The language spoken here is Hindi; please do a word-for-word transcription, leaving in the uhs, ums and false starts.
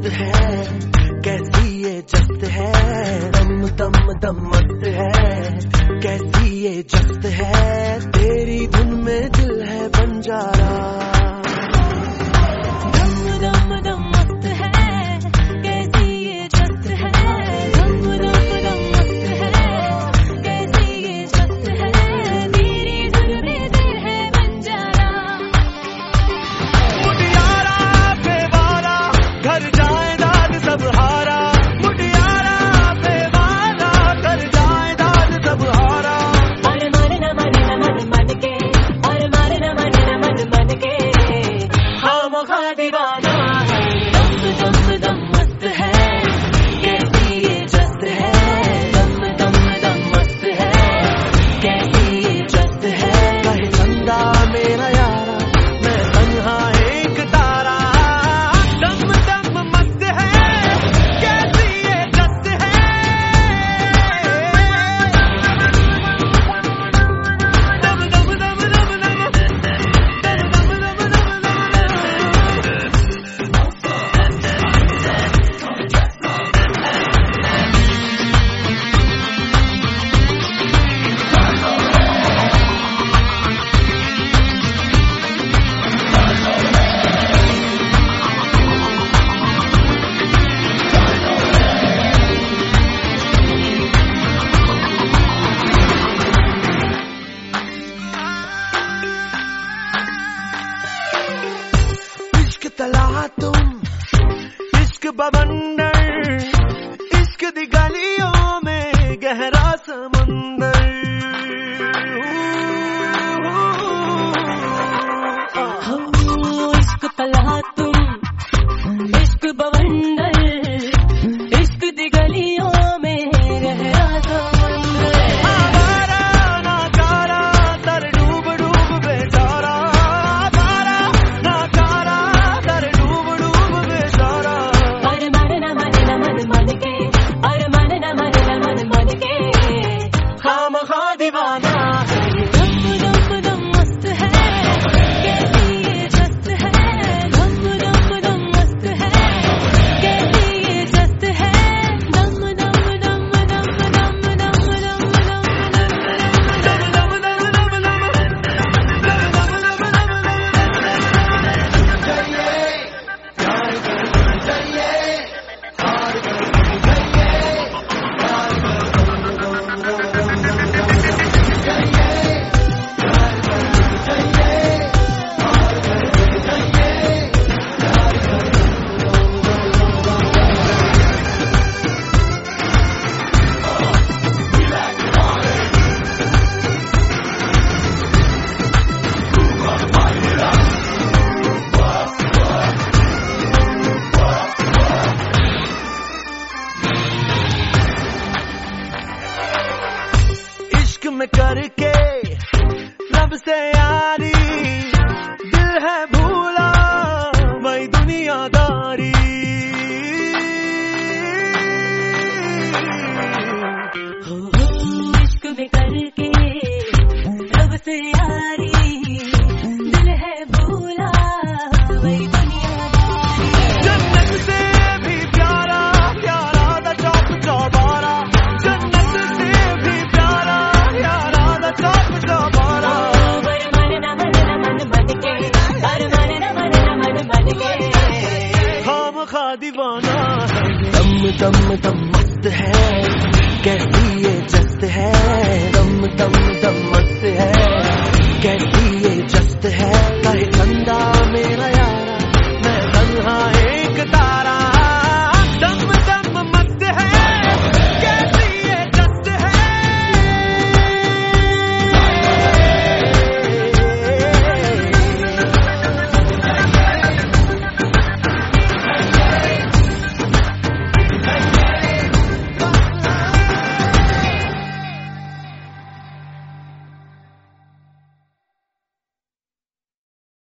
मस्त है, कैसी ये जस्त है, दम दम दम मस्त है, कैसी ये जस्त है, तेरी धुन में दिल है बंजारा। दम दम दम मस्त है, कैसी ये जस्त है, दम दम दम मस्त है, कैसी ये जस्त है, तेरी धुन में दिल है बंजारा। मुटियारा बेवारा घर जाए दाद सब हारा, मुटियारा बेवारा घर जाए दाद सब हारा। और मारे न मारे न मन मन के, और मारे न मारे न मन मन के, खामखा दीवाना है। दम दम दम मस्त है, कैसी ये जस्त है, दम दम दम मस्त है, कैसी ये जस्त है। कहे चंदा मेरा यारा, मैं तन्हा एक तारा, दम दम मस्त है, कैसी ये जस्त है, दम दम दम दम दम दम दम दम दम दम। इश्क तला तुम, इश्क बवंडर, इश्क दी गलियों में गहरा समंदर। हो इश्क तलहा तुम, इश्क बवंडर, इश्क दी गलियों में गहरा समंदर। आवारा नाकारा दर डूब डूब बेचारा, आवारा नाकारा दर डूब डूब बेचारा। और मारे न मारे न मन मन के, और मारे न मारे न मन मन के, खामखा दीवाना है। दम दम दम मस्त है, कैसी ये जस्त है, दम दम दम मस्त है, कैसी ये जस्त है, दम दम दम दम दम दम दम दम दम दम दम दम इश्क में करके रब से यारी, दिल है भूला वही दुनियादारी। हो इश्क में करके रब से यारी, दिल है भूला वही दुनियादारी। जन्नत से भी प्यारा प्यारा दा चौक चौबारा, जन्नत से भी प्यारा प्यारा दा चौक चौबारा। और मारे न मारे न मन मन के, और मारे न मारे न मन मन के, खामखा दीवाना है। दम दम दम मस्त है, कैसी ये जस्त है, दम दम दम मस्त है, कैसी ये जस्त है। कहे चंदा मेरा यारा, मैं तन्हा एक